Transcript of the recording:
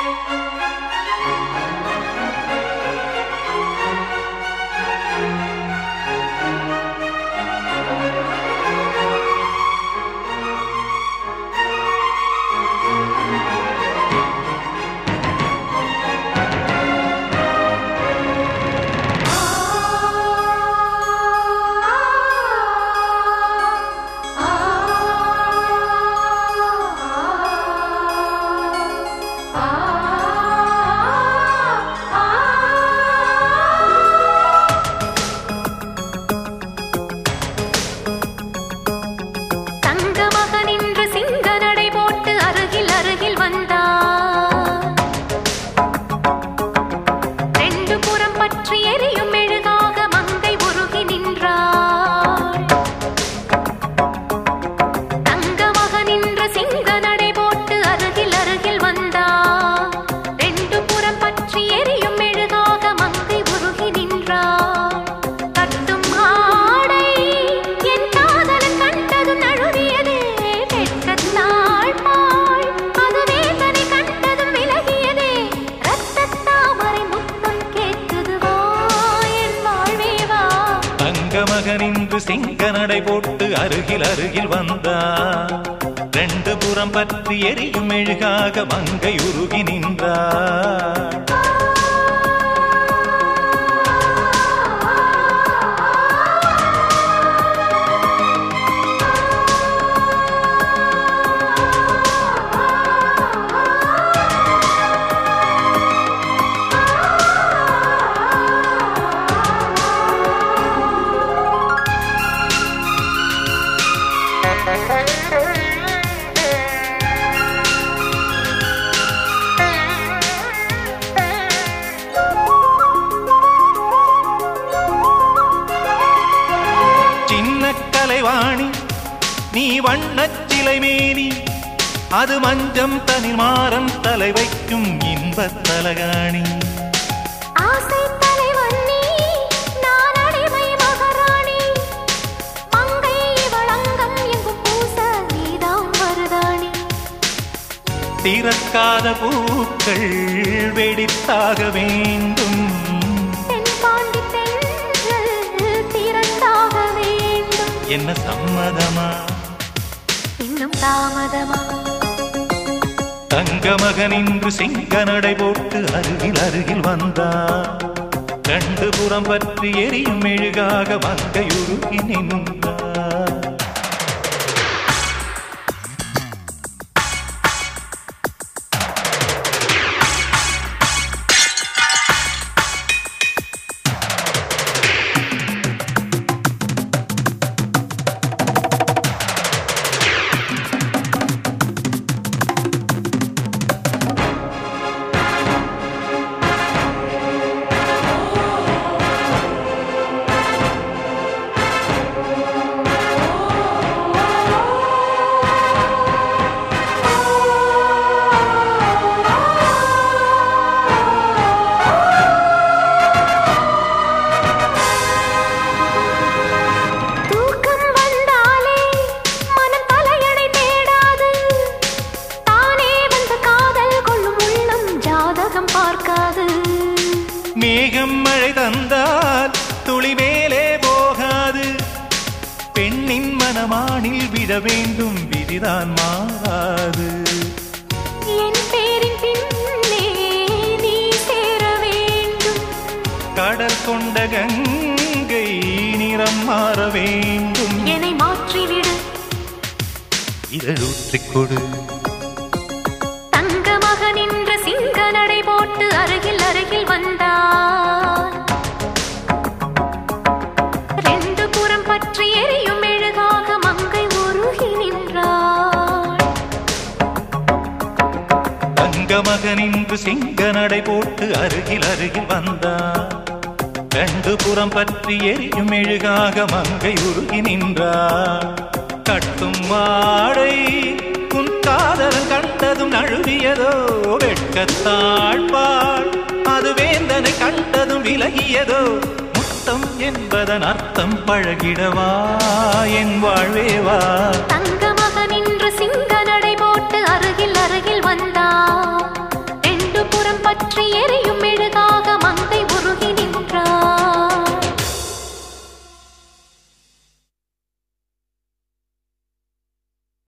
மகனின்று சிங்க நடை போட்டு அருகில் அருகில் வந்தார். ரெண்டு புறம் பற்றி எரியும் மெழுகாக மங்கை உருகி நின்றார். கலைவாணி நீ வண்ணச்சிலை மேனி, அது மஞ்சம் தனில் மாறம் தலை வைக்கும் இன்பத் தலகாணி. ஆசை தலைவன்னி நான் அடிமை மகாராணி, மங்கை வளங்கம் எங்கும் பூச நீதான் மருதாணி. திறக்காத பூக்கள் வெடித்தாக வேண்டும், என்ன சம்மதமா இன்னும் தாமதமா? தங்க மகனின்று சிங்க நடை போட்டு அருகில் அருகில் வந்தார். ரெண்டு புறம் பற்றி எரியும் மெழுகாக மங்கையுருகி நின்றார். மேகம் மழை தந்தால் துளி மேலே போகாது, பெண்ணின் மனமானில் விட வேண்டும் விதிதான் மாறாது. என் பேரின் பின்னே நீ சேர வேண்டும், கடல் கொண்ட கங்கை நிறம் மாற வேண்டும். என்னை மாற்றிவிடு, இதழூற்றிக் கொடு. தங்க மகனின்ற சிங்க நடை போட்டு அருகில் அருகில் வந்தார். ரெண்டு புறம் பற்றி எரியும் மெழுகாக மங்கை உருகி நின்றார். தங்க மகனின்று சிங்க நடை போட்டு அருகில் அருகில் வந்தார். ரெண்டு புறம் பற்றி எரியும் மெழுகாக மங்கை உருகி நின்றார். கட்டும் வாடை உன் காதலன் கண்டதும் நழுவியதோ, வெட்கத்தாழ்பாள் அது வேந்தனை கண்டதும் விலகியதோ. முத்தம் என்பதன் அர்த்தம் பழகிடவா என் வாழ்வேவா. தங்க மகனின்று சிங்க நடை போட்டு அருகில் அருகில் வந்தார். ரெண்டு புறம் பற்றி எரியும்